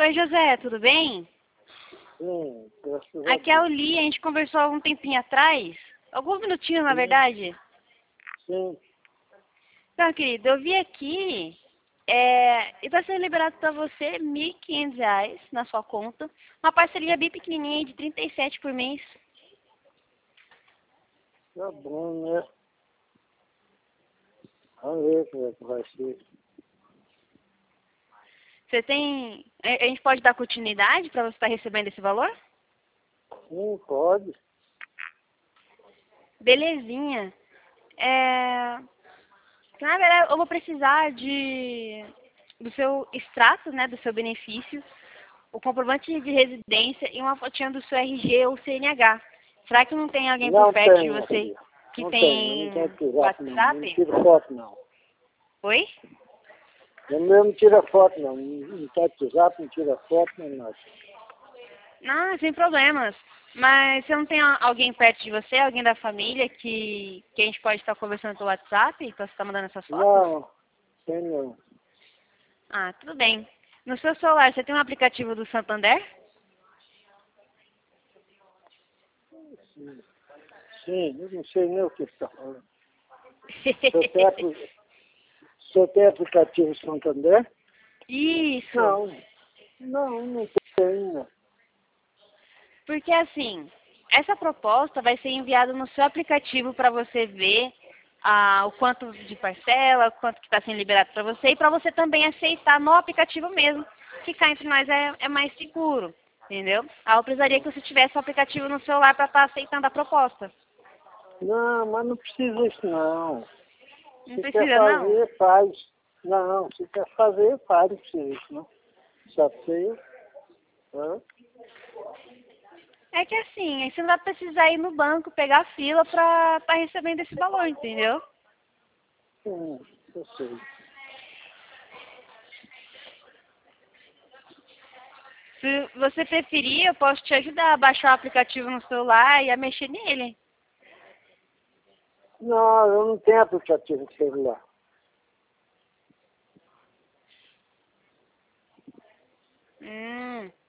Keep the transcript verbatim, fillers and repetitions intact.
Oi, José, tudo bem? Sim, graças a Aqui é o Deus. Li, a gente conversou há algum tempinho atrás. Alguns minutinhos, na Sim, verdade. sim. Então, querido, eu vi aqui, é, e está sendo liberado para você mil e quinhentos reais na sua conta. Uma parceria bem pequenininha de trinta e sete por mês. Tá bom, né? Vamos ver como é que vai ser. Você tem... A a gente pode dar continuidade para você estar recebendo esse valor? Sim, pode. Belezinha. É... Na verdade, eu vou precisar de... do seu extrato, né, do seu benefício, o comprovante de residência e uma fotinha do seu R G ou C N H. Será que não tem alguém por Não perto de tenho, você filha. que Não tenho. Não tem tenho WhatsApp, não. Não WhatsApp? tira foto, não. Oi? Eu mesmo não tira foto, não. Não tem WhatsApp, não tira foto, nem nada. Não, sem problemas. Mas você não tem a- alguém perto de você, alguém da família que, que a gente pode estar conversando pelo WhatsApp para você estar mandando essas fotos? Não, tem não. Ah, tudo bem. No seu celular, você tem um aplicativo do Santander? Sim, sim, eu não sei nem o que está falando. O senhor tem, apli- o senhor tem aplicativo Santander? Isso. Não, não, não tenho. Porque assim, essa proposta vai ser enviada no seu aplicativo para você ver ah, o quanto de parcela, o quanto que está sendo liberado para você e para você também aceitar no aplicativo mesmo. Ficar entre nós é, é mais seguro, entendeu? Ah, eu precisaria que você tivesse o aplicativo no celular para estar aceitando a proposta. Não, mas não precisa isso, não. Não Se quer precisa não. fazer, faz. Não, se quer fazer, faz, não precisa isso, não. Só sei. Hã? É que assim, aí você não vai precisar ir no banco pegar a fila para estar recebendo esse valor, entendeu? Sim, eu sei. Se você preferir, eu posso te ajudar a baixar o aplicativo no celular e a mexer nele. Não, eu não tenho aplicativo de celular. Hum.